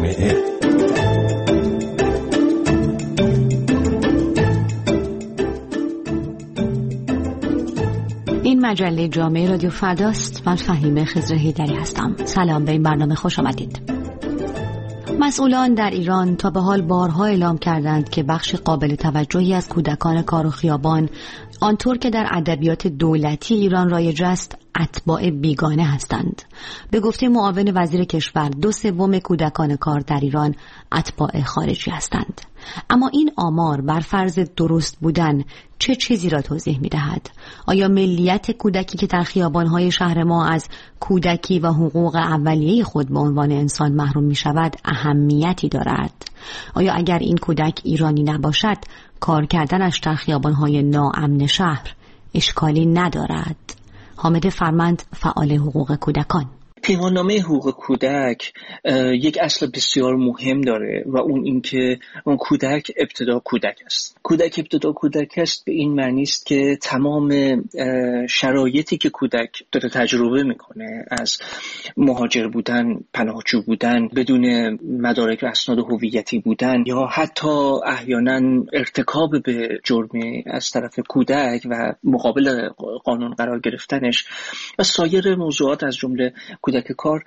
جامعه. این مجله جامعه رادیو فرداست. من فهیمه خضر حیدری هستم. سلام، به این برنامه خوش آمدید. مسئولان در ایران تا به حال بارها اعلام کردند که بخش قابل توجهی از کودکان کار و خیابان، آنطور که در ادبیات دولتی ایران رایج است، اتباع بیگانه هستند. به گفته معاون وزیر کشور، 2/3 کودکان کار در ایران اتباع خارجی هستند. اما این آمار بر فرض درست بودن چه چیزی را توضیح می دهد؟ آیا ملیت کودکی که در خیابان‌های شهر ما از کودکی و حقوق اولیه خود به عنوان انسان محروم می شود اهمیتی دارد؟ آیا اگر این کودک ایرانی نباشد، کار کردنش در خیابان‌های ناامن شهر اشکالی ندارد؟ حامد فرمند، فعال حقوق کودکان: پیماننامه حقوق کودک یک اصل بسیار مهم داره و اون اینکه اون کودک ابتدا کودک است. کودک ابتدا کودک است به این معنی است که تمام شرایطی که کودک داره تجربه میکنه، از مهاجر بودن، پناهجو بودن، بدون مدارک و اسناد هویتی بودن، یا حتی احیانا ارتکاب به جرمی از طرف کودک و مقابل قانون قرار گرفتنش و سایر موضوعات از جمله کودک کار،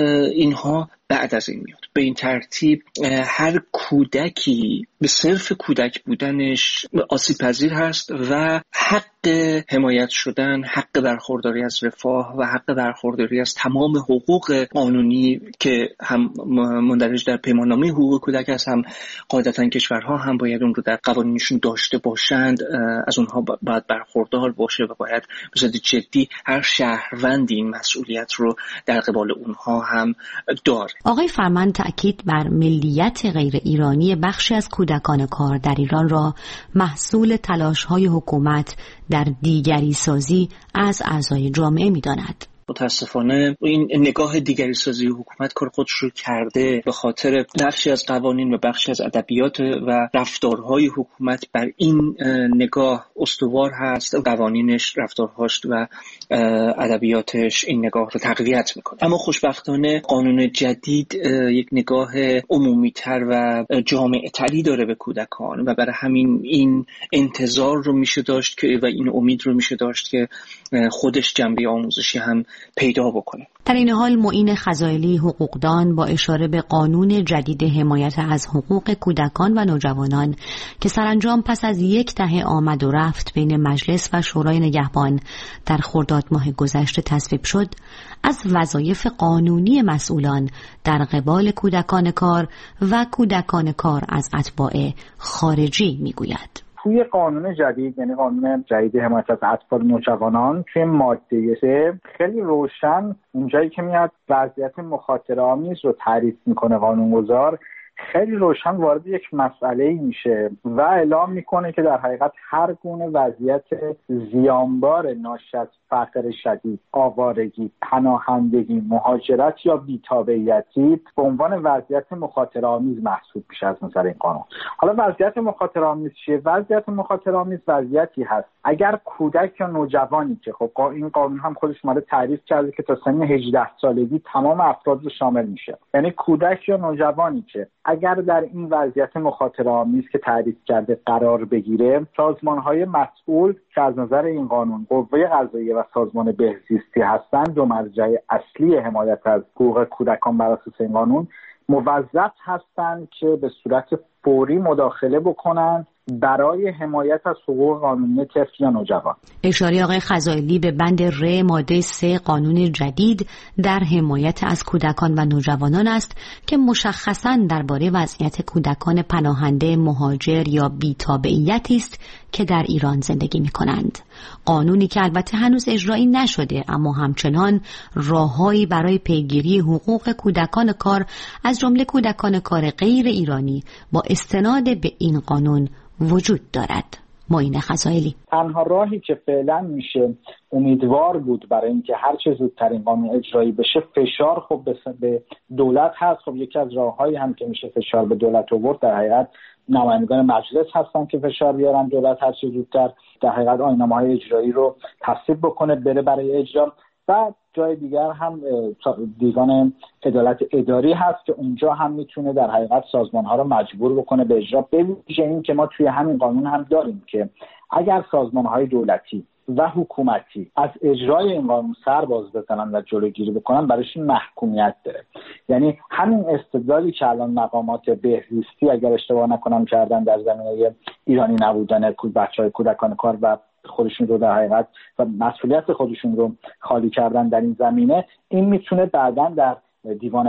اینها بعد از این میاد. به این ترتیب هر کودکی به صرف کودک بودنش آسیب پذیر هست و حق حمایت شدن، حق برخورداری از رفاه و حق برخورداری از تمام حقوق قانونی که هم مندرج در پیماننامه حقوق کودک است، هم قاعدتاً کشورها هم باید اون رو در قوانینشون داشته باشند، از اونها باید برخوردار باشه و باید به صورت جدی هر شهروندی این مسئولیت رو در قبال اونها هم داره. آقای فرمند تأکید بر ملیت غیر ایرانی بخشی از کودکان کار در ایران را محصول تلاش‌های حکومت در دیگری سازی از اعضای جامعه می‌داند. متاسفانه این نگاه دیگری سازی حکومت کار خودش رو کرده، به خاطر بخشی از قوانین و بخشی از ادبیات و رفتارهای حکومت بر این نگاه استوار هست. قوانینش، رفتارهاش و ادبیاتش این نگاه رو تقویت میکنه. اما خوشبختانه قانون جدید یک نگاه عمومی‌تر و جامع‌تری داره به کودکان و برای همین این انتظار رو میشه داشت که و این امید رو میشه داشت که خودش جنبه آموزشی هم پیدا بکنه. در این حال معین خزائلی حقوقدان با اشاره به قانون جدید حمایت از حقوق کودکان و نوجوانان که سرانجام پس از 1 دهه آمد و رفت بین مجلس و شورای نگهبان در خرداد ماه گذشته تصویب شد، از وظایف قانونی مسئولان در قبال کودکان کار و کودکان کار از اتباع خارجی میگوید. توی قانون جدید، یعنی قانون جدید حمایت از اطفال نوجوانان، توی ماده 3 خیلی روشن اونجایی که میاد وضعیت مخاطره‌آمیز رو تعریف میکنه قانونگذار، خیلی روشن وارد یک مسئله‌ای میشه و اعلام میکنه که در حقیقت هر گونه وضعیت زیانبار ناشی از فقر شدید، آوارگی، پناهندگی، مهاجرت یا بی‌تابعیتی به عنوان وضعیت مخاطره‌آمیز محسوب میشه از نظر این قانون. حالا وضعیت مخاطره‌آمیز چیه؟ وضعیت مخاطره‌آمیز وضعیتی هست اگر کودک یا نوجوانی که خب این قانون هم خودش ماده تعریف کرده که تا سن 18 سالگی تمام افراد رو شامل میشه، یعنی کودک یا نوجوانی که اگر در این وضعیت مخاطره‌آمیز که تعریف کرده قرار بگیره، سازمان‌های مسئول که از نظر این قانون قوه قضاییه و سازمان بهزیستی هستند، دو مرجع اصلی حمایت از حقوق کودکان بر اساس این قانون، موظف هستند که به صورت فوری مداخله بکنند برای حمایت از حقوق قانونی طفل یا نوجوان. اشاره آقای خزائلی به بند ر ماده 3 قانون جدید در حمایت از کودکان و نوجوانان است که مشخصاً درباره وضعیت کودکان پناهنده، مهاجر یا بی‌تابعیتی است که در ایران زندگی می‌کنند. قانونی که البته هنوز اجرایی نشده، اما همچنان راههایی برای پیگیری حقوق کودکان کار از جمله کودکان کار غیر ایرانی با استناد به این قانون وجود دارد. معین خزائلی: تنها راهی که فعلا میشه امیدوار بود برای اینکه هر چه زودتر این قانون اجرایی بشه، فشار خب به دولت هست. خب یکی از راههایی هم که میشه فشار به دولت آورد در حقیقت نمایندگان مجلس هستن که فشار بیارن دولت هر چه زودتر در حقیقت آیین‌نامه‌های اجرایی رو تصویب بکنه، بره برای اجرا. و جای دیگر هم دیوان عدالت اداری هست که اونجا هم میتونه در حقیقت سازمان‌ها رو مجبور بکنه به اجرا. به ویژه این که ما توی همین قانون هم داریم که اگر سازمان‌های دولتی و حکومتی از اجرای این قانون سر باز بزنن و جلوگیری بکنن، برایشون محکومیت داره. یعنی همین استدلالی که الان مقامات بهزیستی اگر اشتباه نکنم کردن در زمینه ایرانی نبودن بچه‌های کودکان کار و خودشون رو در حقیقت و مسئولیت خودشون رو خالی کردن در این زمینه، این میتونه بعداً در دیوان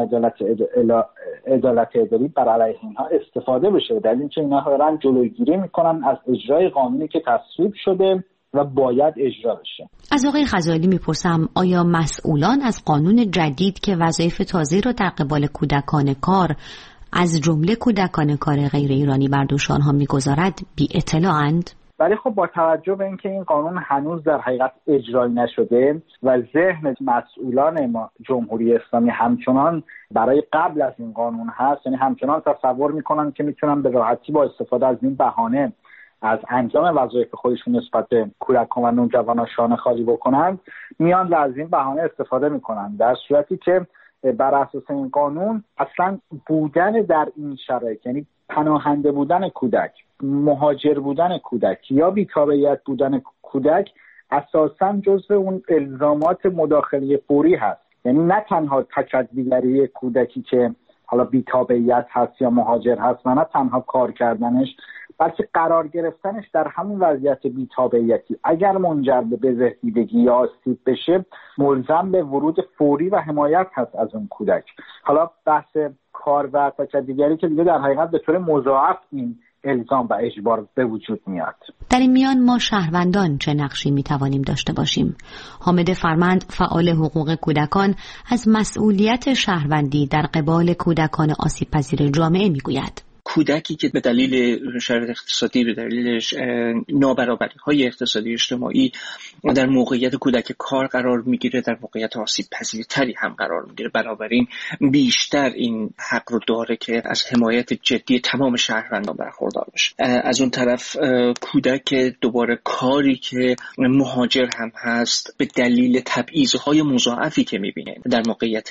عدالت اداری بر علیه اینها استفاده بشه، در اینکه اینها دارن جلوگیری میکنن از اجرای قانونی که تصویب شده و باید اجرا بشه. از آقای غزالی میپرسم آیا مسئولان از قانون جدید که وظایف تازه را در قبال کودکان کار از جمله کودکان کار غیر ایرانی بر دوش آنها میگذارد بی اطلاعند؟ ولی خب با توجه به اینکه این قانون هنوز در حقیقت اجرایی نشده و ذهن مسئولان جمهوری اسلامی همچنان برای قبل از این قانون هست، یعنی همچنان تصور میکنن که میتونن به راحتی با استفاده از این بهانه از انجام وظایف خودشون نسبت به کودکان و نوجوانان شانه خالی بکنن، میان و از این بهانه استفاده میکنن، در صورتی که بر اساس این قانون اصلا بودن در این شرایط، یعنی پناهنده بودن کودک، مهاجر بودن کودک یا بی‌تابعیت بودن کودک اساساً جزو اون الزامات مداخله فوری هست. یعنی نه تنها تکدیگری کودکی که حالا بی‌تابعیت هست یا مهاجر هست و نه تنها کار کردنش، بلکه قرار گرفتنش در همون وضعیت بی‌تابعیتی اگر منجر به بزهیدگی یا آسیب بشه، ملزم به ورود فوری و حمایت هست از اون کودک. حالا بحث کار و تکدیگری که دیگه در حقیقت به طور مضاعف این الزام و اجبار به وجود میاد. در این میان ما شهروندان چه نقشی میتوانیم داشته باشیم؟ حامد فرمند، فعال حقوق کودکان، از مسئولیت شهروندی در قبال کودکان آسیب پذیر جامعه میگوید. کودکی که به دلیل شرایط اقتصادی، به دلیل نابرابری‌های اقتصادی اجتماعی در موقعیت کودک کار قرار میگیره، در موقعیت آسیب پذیرتری هم قرار میگیره، بنابراین بیشتر این حق رو داره که از حمایت جدی تمام شهروندان برخوردار بشه. از اون طرف کودک دوباره کاری که مهاجر هم هست، به دلیل تبعیض‌های مضاعفی که میبینه در موقعیت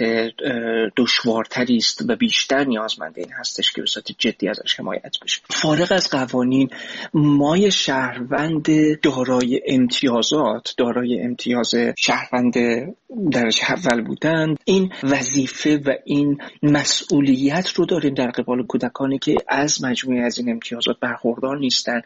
دشوارتری است و بیشتر نیازمند این هستش که به صورت جدی ازش حمایت بشه. فارغ از قوانین، مای شهروند دارای امتیازات، دارای امتیاز شهروند درجه اول بودن، این وظیفه و این مسئولیت رو داریم در قبال کودکانی که از مجموعه از این امتیازات برخوردار نیستن.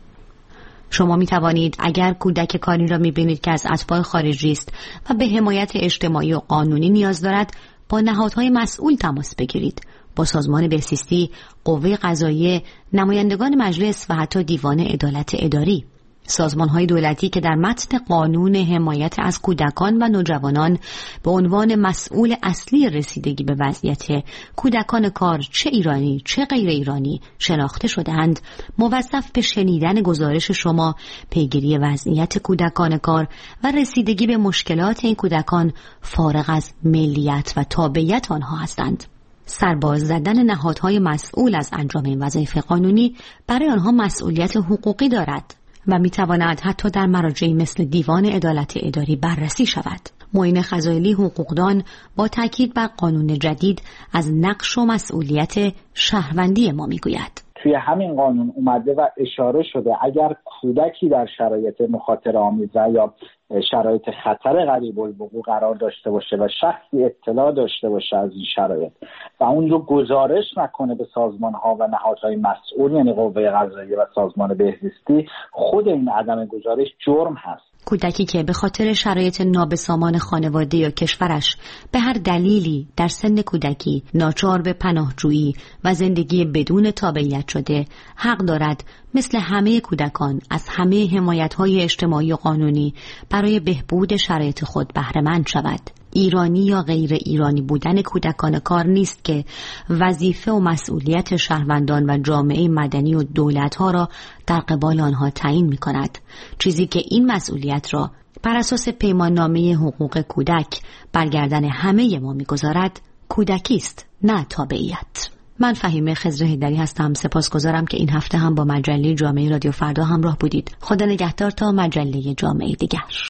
شما می توانید اگر کودک کاری را می بینید که از اتباع خارجی است و به حمایت اجتماعی و قانونی نیاز دارد، با نهادهای مسئول تماس بگیرید. با سازمان بهزیستی، قوه قضاییه، نمایندگان مجلس و حتی دیوان عدالت اداری. سازمان‌های دولتی که در متن قانون حمایت از کودکان و نوجوانان به عنوان مسئول اصلی رسیدگی به وضعیت کودکان کار، چه ایرانی چه غیر ایرانی، شناخته شده‌اند، موظف به شنیدن گزارش شما، پیگیری وضعیت کودکان کار و رسیدگی به مشکلات این کودکان فارغ از ملیت و تابعیت آنها هستند. سرباز زدن نهادهای مسئول از انجام این وظایف قانونی برای آنها مسئولیت حقوقی دارد و میتواند حتی در مراجعی مثل دیوان عدالت اداری بررسی شود. معین خزایلی، حقوقدان، با تاکید بر قانون جدید از نقش و مسئولیت شهروندی ما میگوید. توی همین قانون اومده و اشاره شده اگر کودکی در شرایط مخاطره آمیز یا شرایط خطر قریب الوقوع قرار داشته باشه و شخصی اطلاع داشته باشه از این شرایط و اون رو گزارش نکنه به سازمان‌ها و نهادهای مسئول، یعنی قوه قضاییه و سازمان بهزیستی، خود این عدم گزارش جرم هست. کودکی که به خاطر شرایط نابسامان خانواده یا کشورش به هر دلیلی در سن کودکی ناچار به پناهجویی و زندگی بدون تابعیت شده، حق دارد مثل همه کودکان از همه حمایت‌های اجتماعی و قانونی برای بهبود شرایط خود بهره‌مند شود. ایرانی یا غیر ایرانی بودن کودکان کار نیست که وظیفه و مسئولیت شهروندان و جامعه مدنی و دولت‌ها را در قبال آنها تعیین می‌کند. چیزی که این مسئولیت را بر اساس پیماننامه حقوق کودک برگردن همه ما می‌گذارد، کودکی است، نه تابعیت. من فهیمه خضر حیدری هستم. سپاسگزارم که این هفته هم با مجله جامعه رادیو فردا همراه بودید. خدا نگهدار تا مجله جامعه دیگر.